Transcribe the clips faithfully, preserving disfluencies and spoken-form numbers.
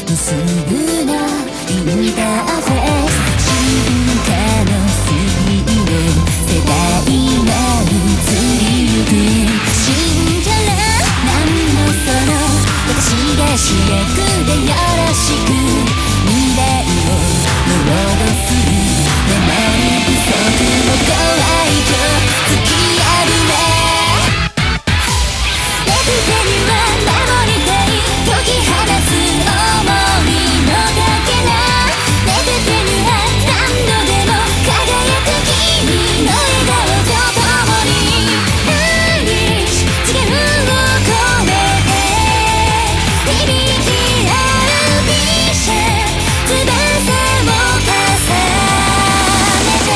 すぐなインターフェース進化のスピード世代が移りゆく信じらなんのその私が主役でよろしく未来をロードする守り不足のご愛嬌突きあるね手手には守りたい解き放つ想いのかけら手手には何度でも輝く君の笑顔と共に愛し次元を込めて響き合うビシャ翼を重ねて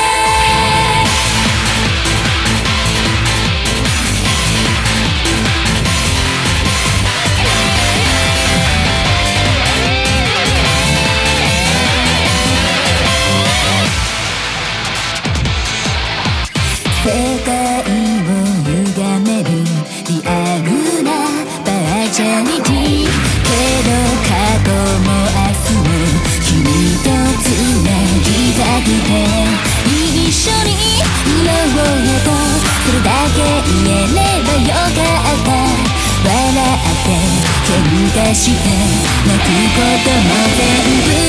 世界を歪めるリアルなバーチャリティけど過去も明日も君とつなぎたくて一緒にいようよとそれだけ言えればよかった笑って喧嘩して泣くことも全部